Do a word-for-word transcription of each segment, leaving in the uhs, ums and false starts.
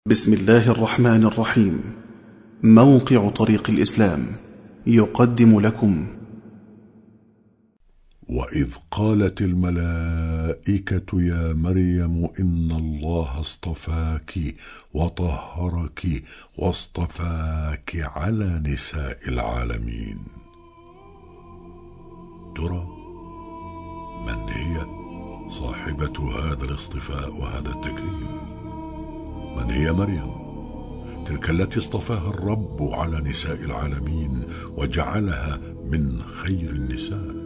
بسم الله الرحمن الرحيم. موقع طريق الإسلام يقدم لكم. وإذ قالت الملائكة يا مريم إن الله اصطفاك وطهرك واصطفاك على نساء العالمين. ترى من هي صاحبة هذا الاصطفاء وهذا التكريم؟ من هي مريم تلك التي اصطفاها الرب على نساء العالمين وجعلها من خير النساء؟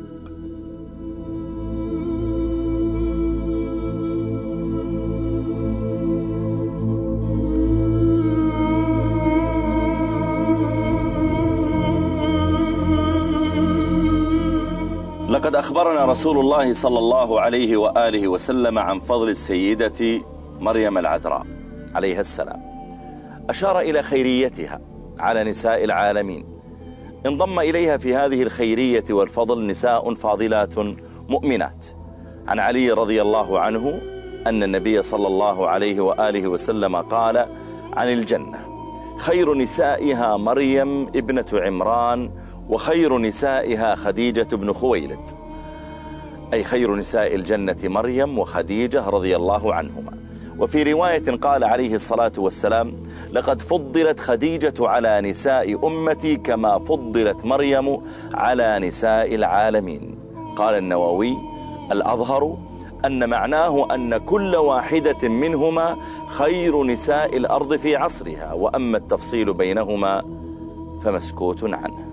لقد أخبرنا رسول الله صلى الله عليه وآله وسلم عن فضل السيدة مريم العذراء عليها السلام. أشار إلى خيريتها على نساء العالمين. انضم إليها في هذه الخيرية والفضل نساء فاضلات مؤمنات. عن علي رضي الله عنه أن النبي صلى الله عليه وآله وسلم قال عن الجنة: خير نسائها مريم ابنة عمران وخير نسائها خديجة بن خويلد، أي خير نساء الجنة مريم وخديجة رضي الله عنهما. وفي رواية قال عليه الصلاة والسلام: لقد فضلت خديجة على نساء أمتي كما فضلت مريم على نساء العالمين. قال النووي: الأظهر أن معناه أن كل واحدة منهما خير نساء الأرض في عصرها، وأما التفصيل بينهما فمسكوت عنه.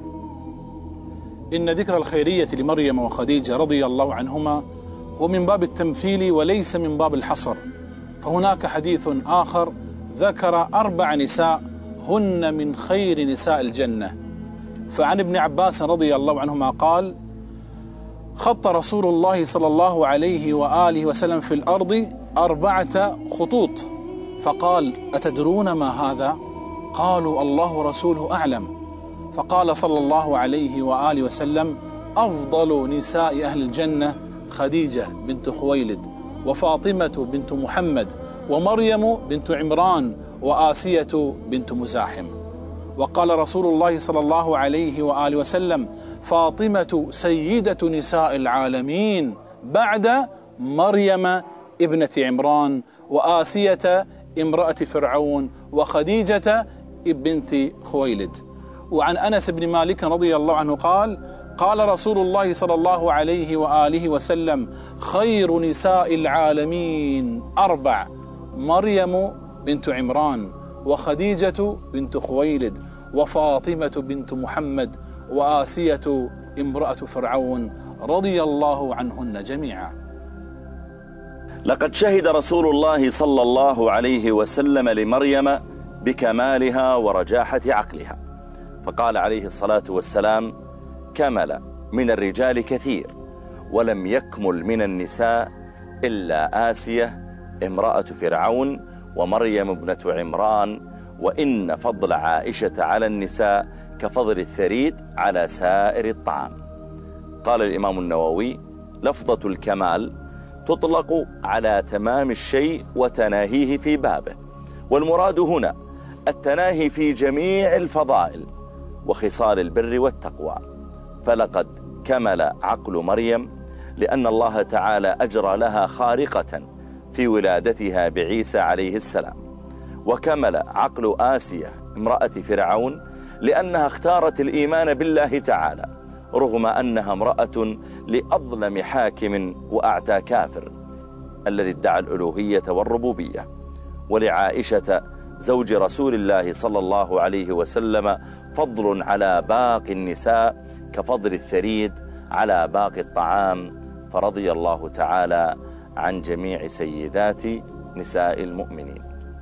إن ذكر الخيرية لمريم وخديجة رضي الله عنهما هو من باب التمثيل وليس من باب الحصر، فهناك حديث آخر ذكر أربع نساء هن من خير نساء الجنة. فعن ابن عباس رضي الله عنهما قال: خط رسول الله صلى الله عليه وآله وسلم في الأرض أربعة خطوط، فقال: أتدرون ما هذا؟ قالوا: الله ورسوله أعلم. فقال صلى الله عليه وآله وسلم: أفضل نساء أهل الجنة خديجة بنت خويلد، وفاطمة بنت محمد، ومريم بنت عمران، وآسية بنت مزاحم. وقال رسول الله صلى الله عليه وآله وسلم: فاطمة سيدة نساء العالمين بعد مريم ابنة عمران، وآسية امرأة فرعون، وخديجة بنت خويلد. وعن أنس بن مالك رضي الله عنه قال: قال رسول الله صلى الله عليه وآله وسلم: خير نساء العالمين أربع: مريم بنت عمران، وخديجة بنت خويلد، وفاطمة بنت محمد، وآسية امرأة فرعون رضي الله عنهن جميعا. لقد شهد رسول الله صلى الله عليه وسلم لمريم بكمالها ورجاحة عقلها، فقال عليه الصلاة والسلام: كمل من الرجال كثير ولم يكمل من النساء إلا آسية امرأة فرعون ومريم ابنة عمران، وإن فضل عائشة على النساء كفضل الثريد على سائر الطعام. قال الإمام النووي: لفظة الكمال تطلق على تمام الشيء وتناهيه في بابه، والمراد هنا التناهي في جميع الفضائل وخصال البر والتقوى. فلقد كمل عقل مريم لأن الله تعالى أجرى لها خارقة في ولادتها بعيسى عليه السلام، وكمل عقل آسية امرأة فرعون لأنها اختارت الإيمان بالله تعالى رغم أنها امرأة لأظلم حاكم وأعتى كافر الذي ادعى الألوهية والربوبية. ولعائشة زوج رسول الله صلى الله عليه وسلم فضل على باقي النساء كفضل الثريد على باقي الطعام، فرضي الله تعالى عن جميع سيدات نساء المؤمنين.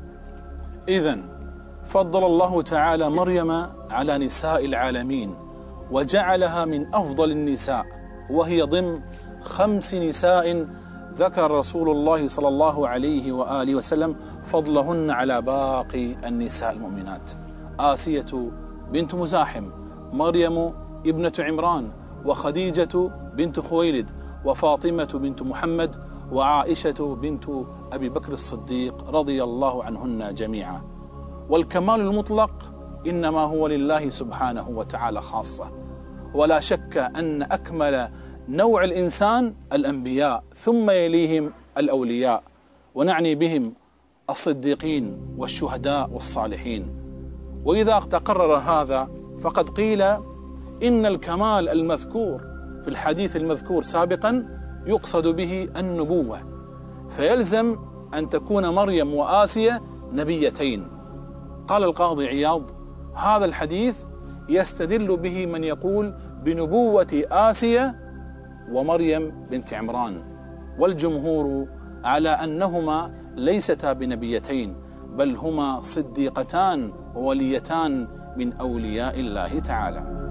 إذن فضل الله تعالى مريم على نساء العالمين وجعلها من أفضل النساء، وهي ضمن خمس نساء ذكر رسول الله صلى الله عليه وآله وسلم فضلهن على باقي النساء المؤمنات: آسية بنت مزاحم، مريم ابنة عمران، وخديجة بنت خويلد، وفاطمة بنت محمد، وعائشة بنت أبي بكر الصديق رضي الله عنهن جميعا. والكمال المطلق إنما هو لله سبحانه وتعالى خاصة، ولا شك أن أكمل نوع الإنسان الأنبياء، ثم يليهم الأولياء، ونعني بهم الصديقين والشهداء والصالحين. وإذا تقرر هذا فقد قيل إن الكمال المذكور في الحديث المذكور سابقا يقصد به النبوة، فيلزم أن تكون مريم وآسيا نبيتين. قال القاضي عياض: هذا الحديث يستدل به من يقول بنبوة آسيا ومريم بنت عمران، والجمهور على أنهما ليستا بنبيتين، بل هما صديقتان ووليتان من أولياء الله تعالى.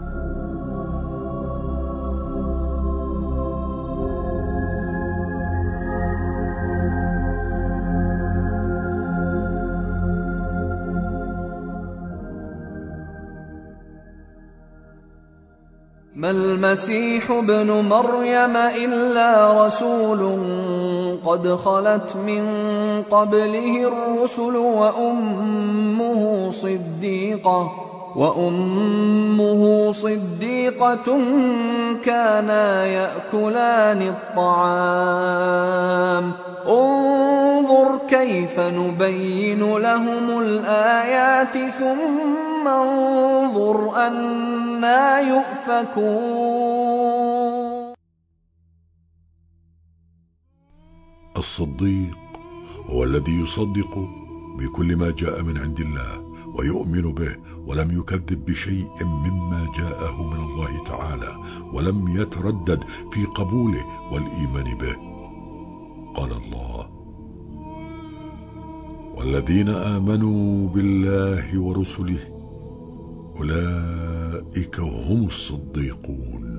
ما المسيح ابن مريم إلا رسول قد خلت من قبله الرسل وأمه صديقة وأمه صديقة كانا يأكلان الطعام انظر كيف نبين لهم الآيات ثم انظر أنى يؤفكون. الصديق هو الذي يصدق بكل ما جاء من عند الله ويؤمن به، ولم يكذب بشيء مما جاءه من الله تعالى، ولم يتردد في قبوله والإيمان به. قال الله: والذين آمنوا بالله ورسله أولئك هم الصديقون.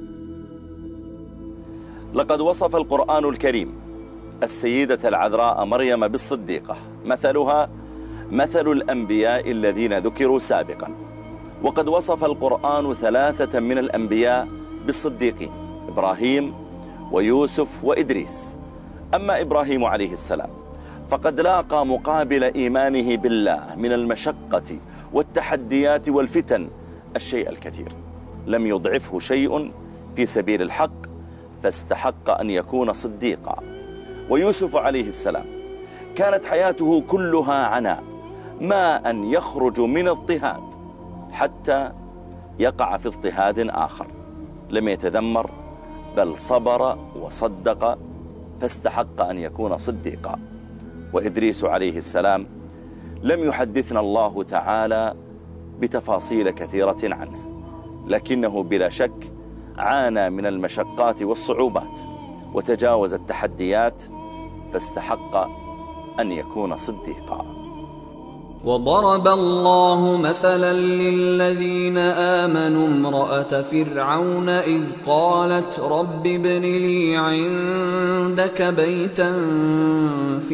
لقد وصف القرآن الكريم السيدة العذراء مريم بالصديقة، مثلها مثل الأنبياء الذين ذكروا سابقا. وقد وصف القرآن ثلاثة من الأنبياء بالصديقين: إبراهيم ويوسف وإدريس. أما إبراهيم عليه السلام فقد لاقى مقابل إيمانه بالله من المشقة والتحديات والفتن الشيء الكثير، لم يضعفه شيء في سبيل الحق، فاستحق أن يكون صديقا. ويوسف عليه السلام كانت حياته كلها عناء، ما أن يخرج من اضطهاد حتى يقع في اضطهاد آخر، لم يتذمر بل صبر وصدق، فاستحق أن يكون صديقا. وإدريس عليه السلام لم يحدثنا الله تعالى بتفاصيل كثيرة عنه، لكنه بلا شك عانى من المشقات والصعوبات وتجاوز التحديات، فاستحق أن يكون صديقا. وضرب الله مثلا للذين آمنوا امرأة فرعون إذ قالت رب ابن لي عندك بيتا في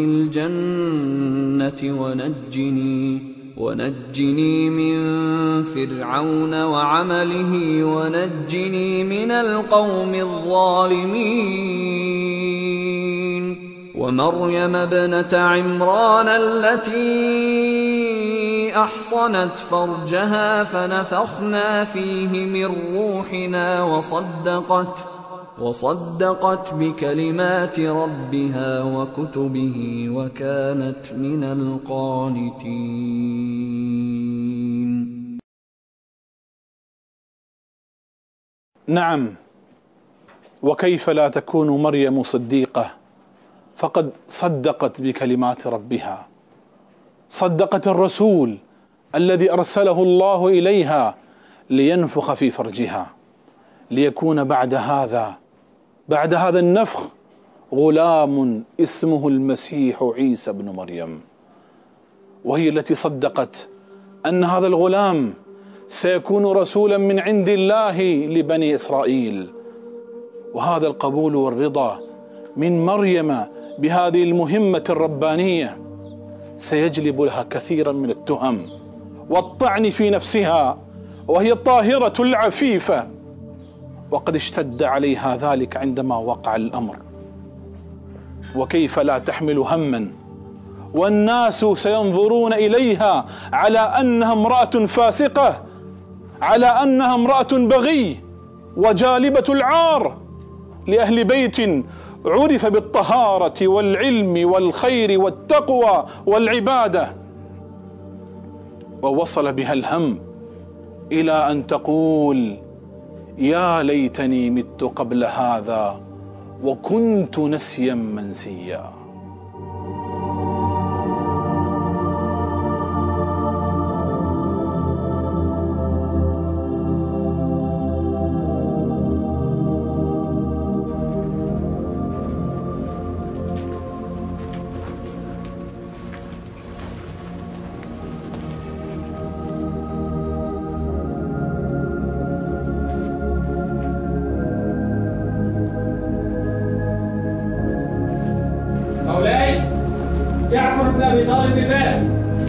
الجنة ونجني ونجني من فرعون وعمله ونجني من القوم الظالمين. ومريم ابنة عمران التي أحصنت فرجها فنفخنا فيه من روحنا وصدقت وصدقت بكلمات ربها وكتبه وكانت من القانتين. نعم، وكيف لا تكون مريم صديقة؟ فقد صدقت بكلمات ربها، صدقت الرسول الذي أرسله الله إليها لينفخ في فرجها، ليكون بعد هذا بعد هذا النفخ غلام اسمه المسيح عيسى بن مريم. وهي التي صدقت أن هذا الغلام سيكون رسولا من عند الله لبني إسرائيل. وهذا القبول والرضا من مريم بهذه المهمة الربانية سيجلب لها كثيرا من التهم والطعن في نفسها، وهي الطاهرة العفيفة، وقد اشتد عليها ذلك عندما وقع الأمر. وكيف لا تحمل هما والناس سينظرون إليها على أنها امرأة فاسقة، على أنها امرأة بغي وجالبة العار لأهل بيت عرف بالطهارة والعلم والخير والتقوى والعبادة. ووصل بها الهم إلى أن تقول: يا ليتني مت قبل هذا وكنت نسيا منسيا. جعفر بن أبي طالب بالباب.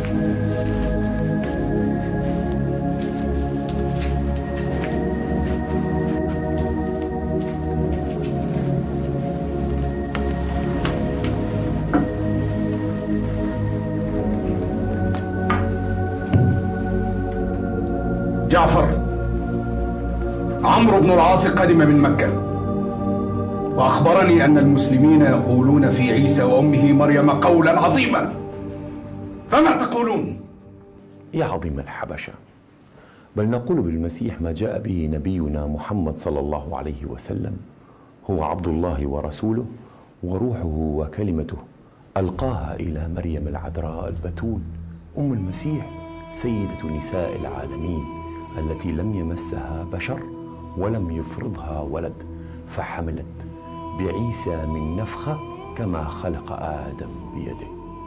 جعفر، عمرو بن العاص قدم من مكة وأخبرني أن المسلمين يقولون في عيسى وأمه مريم قولا عظيما، فما تقولون؟ يا عظيم الحبشة، بل نقول بالمسيح ما جاء به نبينا محمد صلى الله عليه وسلم، هو عبد الله ورسوله وروحه وكلمته ألقاها إلى مريم العذراء البتول أم المسيح سيدة نساء العالمين التي لم يمسها بشر ولم يفرضها ولد، فحملت بعيسى من نفخة كما خلق آدم بيده.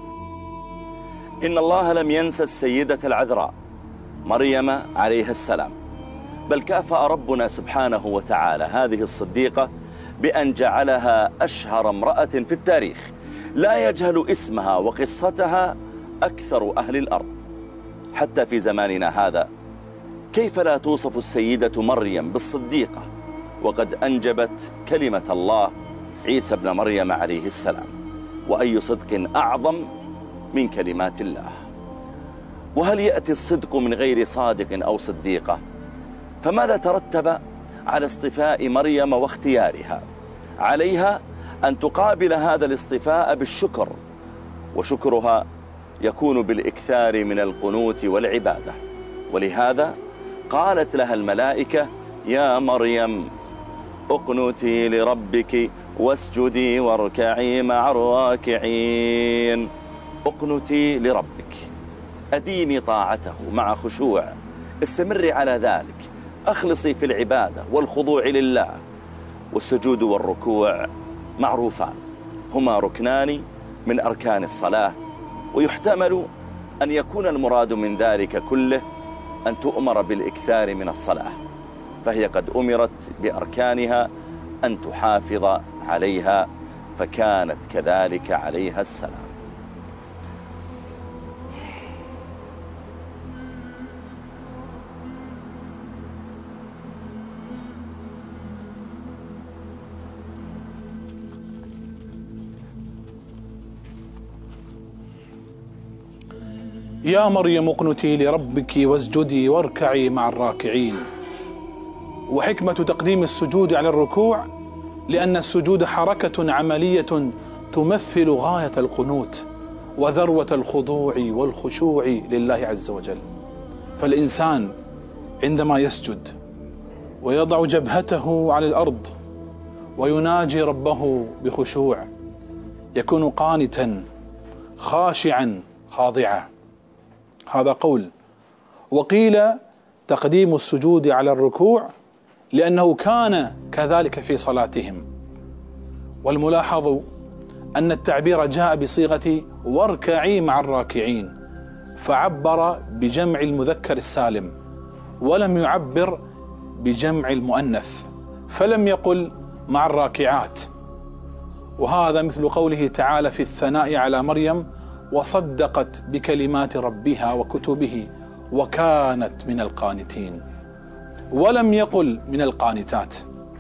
إن الله لم ينسى السيدة العذراء مريم عليها السلام، بل كافأ ربنا سبحانه وتعالى هذه الصديقة بأن جعلها أشهر امرأة في التاريخ، لا يجهل اسمها وقصتها أكثر أهل الأرض. حتى في زماننا هذا كيف لا توصف السيدة مريم بالصديقة وقد أنجبت كلمة الله عيسى بن مريم عليه السلام؟ وأي صدق أعظم من كلمات الله؟ وهل يأتي الصدق من غير صادق أو صديقة؟ فماذا ترتب على اصطفاء مريم واختيارها؟ عليها أن تقابل هذا الاصطفاء بالشكر، وشكرها يكون بالإكثار من القنوت والعبادة. ولهذا قالت لها الملائكة: يا مريم اقنتي لربك واسجدي واركعي مع الراكعين. اقنتي لربك، أديمي طاعته مع خشوع، استمري على ذلك، أخلصي في العبادة والخضوع لله. والسجود والركوع معروفان، هما ركنان من أركان الصلاة، ويحتمل أن يكون المراد من ذلك كله أن تؤمر بالإكثار من الصلاة، فهي قد أمرت بأركانها أن تحافظ عليها، فكانت كذلك عليها السلام. يا مريم اقنتي لربك واسجدي واركعي مع الراكعين. وحكمة تقديم السجود على الركوع لأن السجود حركة عملية تمثل غاية القنوت وذروة الخضوع والخشوع لله عز وجل. فالإنسان عندما يسجد ويضع جبهته على الأرض ويناجي ربه بخشوع يكون قانتا خاشعا خاضعا، هذا قول. وقيل تقديم السجود على الركوع لأنه كان كذلك في صلاتهم. والملاحظ أن التعبير جاء بصيغة واركعي مع الراكعين، فعبر بجمع المذكر السالم ولم يعبر بجمع المؤنث، فلم يقل مع الراكعات. وهذا مثل قوله تعالى في الثناء على مريم: وصدقت بكلمات ربها وكتبه وكانت من القانتين، ولم يقل من القانتات.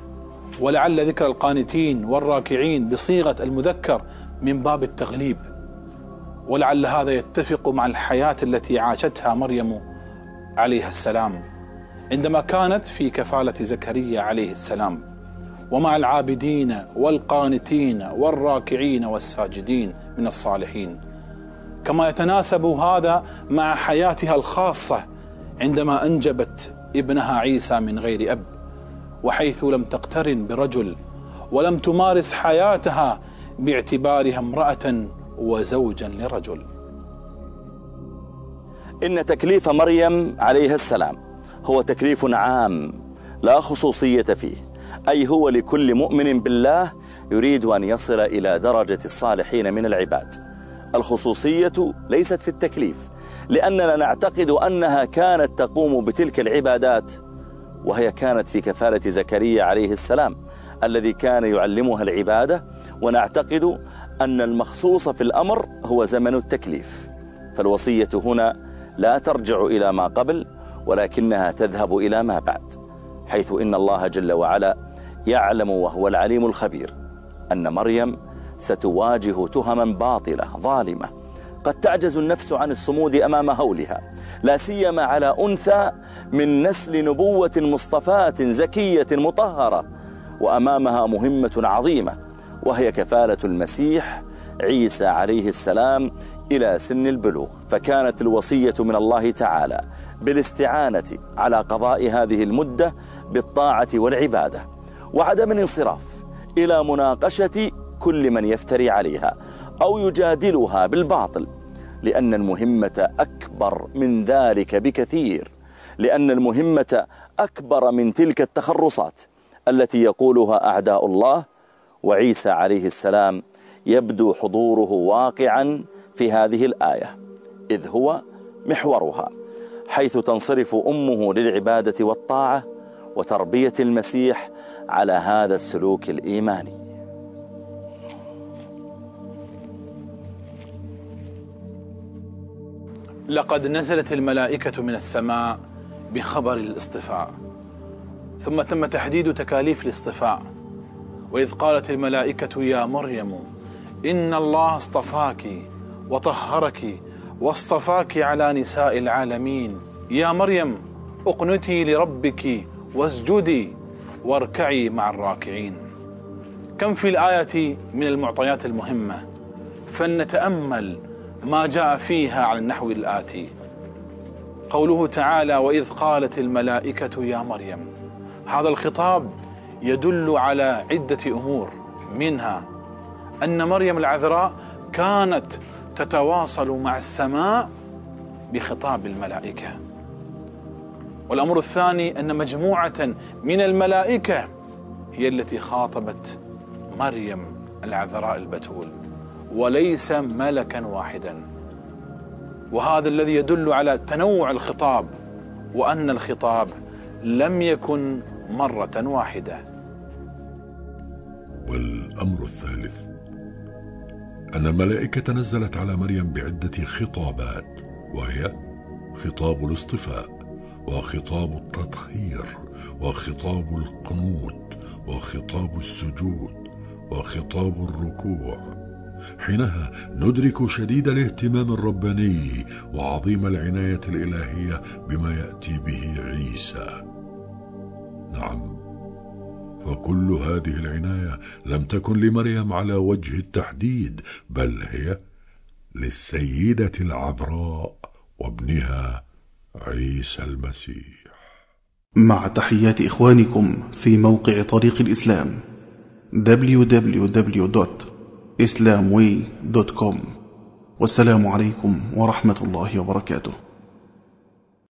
ولعل ذكر القانتين والراكعين بصيغة المذكر من باب التغليب، ولعل هذا يتفق مع الحياة التي عاشتها مريم عليها السلام عندما كانت في كفالة زكريا عليه السلام، ومع العابدين والقانتين والراكعين والساجدين من الصالحين، كما يتناسب هذا مع حياتها الخاصة عندما أنجبت ابنها عيسى من غير أب، وحيث لم تقترن برجل ولم تمارس حياتها باعتبارها امرأة وزوجا لرجل. إن تكليف مريم عليها السلام هو تكليف عام لا خصوصية فيه، أي هو لكل مؤمن بالله يريد أن يصل إلى درجة الصالحين من العباد. الخصوصية ليست في التكليف، لأننا نعتقد أنها كانت تقوم بتلك العبادات وهي كانت في كفالة زكريا عليه السلام الذي كان يعلمها العبادة، ونعتقد أن المخصوص في الأمر هو زمن التكليف. فالوصية هنا لا ترجع إلى ما قبل، ولكنها تذهب إلى ما بعد، حيث إن الله جل وعلا يعلم وهو العليم الخبير أن مريم ستواجه تهما باطلة ظالمة قد تعجز النفس عن الصمود أمام هولها، لا سيما على أنثى من نسل نبوة مصطفاة زكية مطهرة، وأمامها مهمة عظيمة وهي كفالة المسيح عيسى عليه السلام إلى سن البلوغ. فكانت الوصية من الله تعالى بالاستعانة على قضاء هذه المدة بالطاعة والعبادة، وعدم الانصراف إلى مناقشة كل من يفتري عليها أو يجادلها بالباطل، لأن المهمة أكبر من ذلك بكثير، لأن المهمة أكبر من تلك التخرصات التي يقولها أعداء الله. وعيسى عليه السلام يبدو حضوره واقعا في هذه الآية، إذ هو محورها، حيث تنصرف أمه للعبادة والطاعة وتربية المسيح على هذا السلوك الإيماني. لقد نزلت الملائكة من السماء بخبر الاصطفاء، ثم تم تحديد تكاليف الاصطفاء. وإذ قالت الملائكة يا مريم إن الله اصطفاك وطهرك واصطفاك على نساء العالمين، يا مريم اقنتي لربك واسجدي واركعي مع الراكعين. كم في الآية من المعطيات المهمة، فلنتأمل ما جاء فيها على النحو الآتي. قوله تعالى وإذ قالت الملائكة يا مريم، هذا الخطاب يدل على عدة أمور، منها أن مريم العذراء كانت تتواصل مع السماء بخطاب الملائكة. والأمر الثاني أن مجموعة من الملائكة هي التي خاطبت مريم العذراء البتول، وليس ملكا واحدا، وهذا الذي يدل على تنوع الخطاب، وأن الخطاب لم يكن مرة واحدة. والأمر الثالث أن الملائكة نزلت على مريم بعدة خطابات، وهي خطاب الاصطفاء، وخطاب التطهير، وخطاب القنوت، وخطاب السجود، وخطاب الركوع. حينها ندرك شديد الاهتمام الرباني وعظيم العناية الإلهية بما يأتي به عيسى. نعم، فكل هذه العناية لم تكن لمريم على وجه التحديد، بل هي للسيدة العذراء وابنها عيسى المسيح. مع تحيات إخوانكم في موقع طريق الإسلام دبليو دبليو دبليو دوت إسلام واي دوت كوم، والسلام عليكم ورحمة الله وبركاته.